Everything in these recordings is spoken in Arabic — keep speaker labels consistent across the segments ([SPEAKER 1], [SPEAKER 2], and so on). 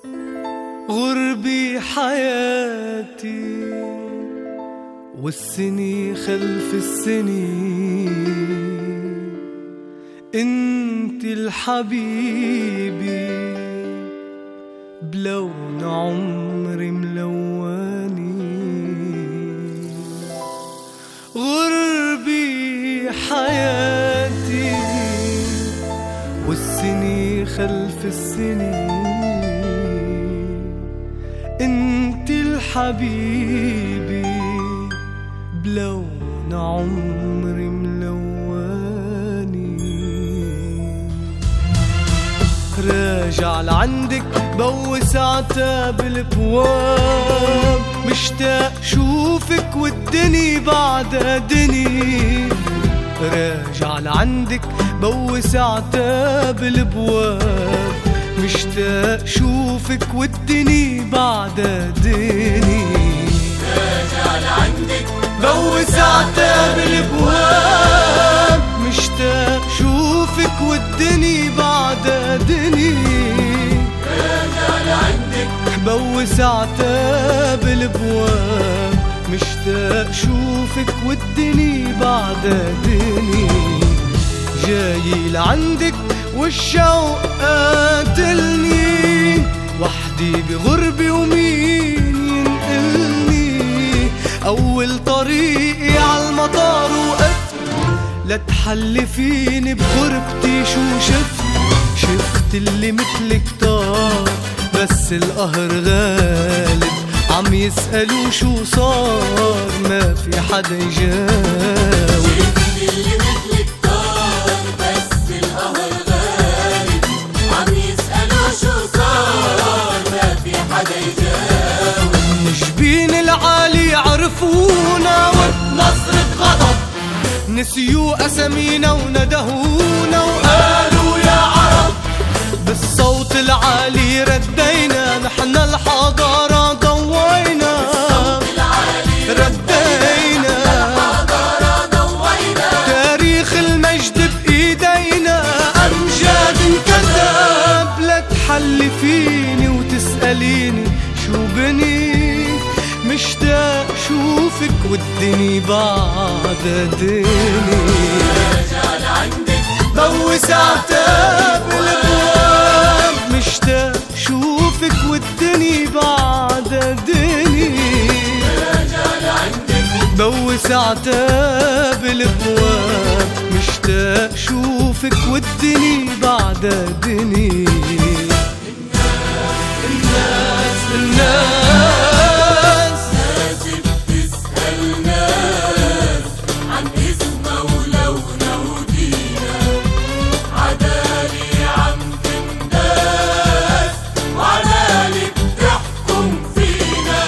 [SPEAKER 1] غربي حياتي والسنين خلف السنين، انت الحبيبي بلون عمري ملواني. غربي حياتي والسنين خلف السنين، انت الحبيبي بلون عمري ملواني. راجع لعندك بوس عتاب الابواب، مشتاق شوفك والدني بعدها دني. راجع لعندك بوس عتاب الابواب، مشتاق شوفك والدني بعدها دني.
[SPEAKER 2] راجع لعندك
[SPEAKER 1] بوس عتاب الابواب، مشتاق شوفك والدني بعدها دني.
[SPEAKER 2] راجع لعندك
[SPEAKER 1] بوس عتاب الابواب، مشتاق شوفك والدني بعدها دني. جاي لعندك والشوق قاتلني، وحدي بغربي ومين ينقلني. أول طريقي عالمطار وقفت لتحلفيني بغربتي. شو شفت اللي مثلك طار، بس القهر غالب عم يسألوا شو صار، ما في حدا يجاوب.
[SPEAKER 2] شفت اللي مثلك طار، بس القهر غالب عم يسألوا شو صار، ما في حدا يجاوب.
[SPEAKER 1] جبين العالي عرفونا
[SPEAKER 2] نصرة غضب
[SPEAKER 1] نسيوا أسامينا وندهونا،
[SPEAKER 2] قالوا يا عرب
[SPEAKER 1] بالصوت العالي ردينا. نحن الحضارة ضوينا، ردينا تاريخ المجد بإيدينا. أمجاد انكتب لتحلفيني وتسأليني شو بني. مشتاق شوفك والدني بعد دني.
[SPEAKER 2] راجع لعندك
[SPEAKER 1] بوس عتاب الابواب، مشتاق شوفك والدني بعد دني.
[SPEAKER 2] راجع لعندك
[SPEAKER 1] بوس عتاب الابواب، مشتاق شوفك والدني بعد دني. الناس
[SPEAKER 2] بتسأل ناس عن اسمه ولونه ودينا، عدالي عم تنداس وعدالي بتحكم فينا.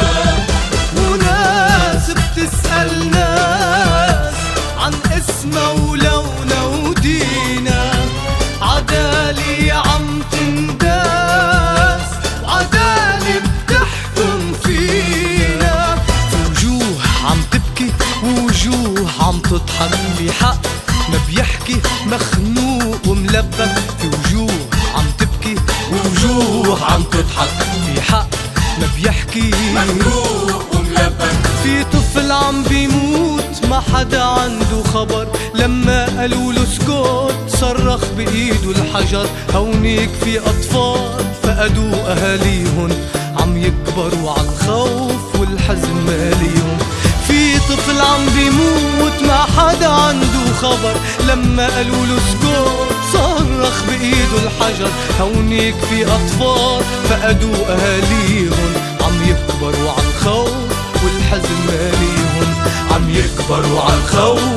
[SPEAKER 1] وناس بتسأل ناس عن اسمه ولونه ودينا، عدالي عم تنداس وعدالي بتحكم فينا. وجوه عم تبكي ووجوه عم تضحك، في حق ما بيحكي مخنوق وملبك. في وجوه عم تبكي ووجوه عم تضحك، في حق ما بيحكي
[SPEAKER 2] مخلوق وملبك.
[SPEAKER 1] في طفل عم بيموت ما حدا عنده خبر، لما قالوا له اسكت صرخ بإيده الحجر. هونيك في أطفال فقدوا أهاليهم، عم يكبروا عالخوف والحزن ماليهم. في طفل عم بيموت ما حدا عنده خبر، لما قالوا له اسكت صرخ بإيده الحجر. هونيك في أطفال فقدوا أهاليهم، عم يكبروا عالخوف والحزن ماليهم. عم يكبروا عالخوف